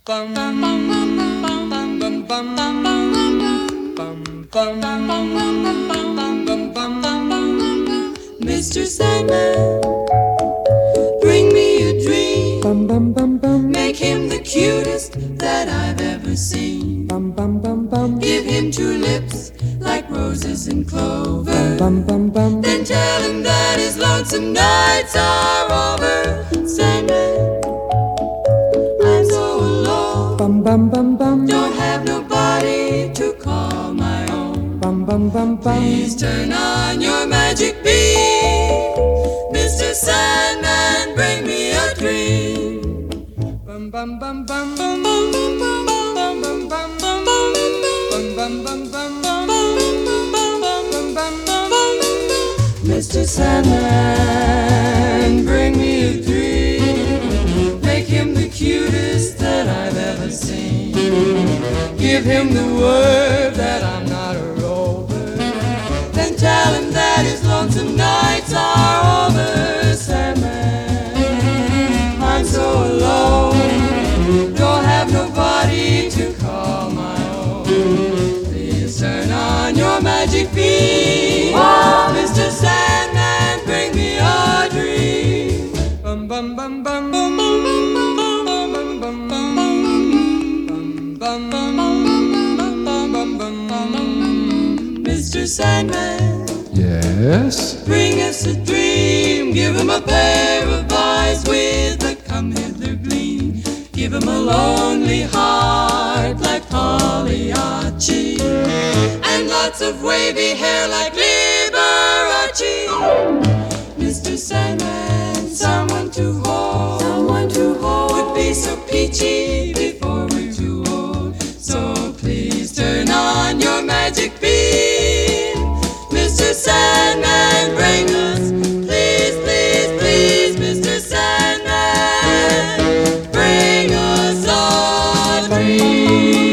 Bum bum bum bum bum bum bum bum bum bum bum bum bum. Mr. Sandman, bring me a dream. Bum bum bum bum. Make him the cutest that I've ever seen. Bum bum bum bum. Give him two lips like roses and clover. Bum bum bum. Then tell him that his lonesome nights are over. Sandman, I'm so alone. Bum bum bum bum. Don't have nobody to call my own. Bum bum bum bum. Please turn on your magic beam, Mr. Sandman, bring me a dream. Bum bum bum bum bum bum bum bum bum bum bum bum bum bum. Mr. Sandman, bring me a dream. Make him the cutest that I've ever seen. Give him the word that I'm not a rover. Then tell him that his lonesome nights are over. Sandman, I'm so alone. Don't have nobody to call my own. Please turn on your magic beam, Mr. Sandman, bring me a dream. Bum bum bum bum bum bum bum bum bum bum bum bum bum. Mr. Sandman, Yes? bring us a dream. Give him a pair of eyes with a come hither gleam. Give him a lonely heart like Pagliacci, and lots of wavy hair like Liberace. Mr. Sandman, someone to hold would be so peachy before we're too old. So please turn on your magic beam, Mr. Sandman, bring us, please, please, please, Mr. Sandman, bring us a dream.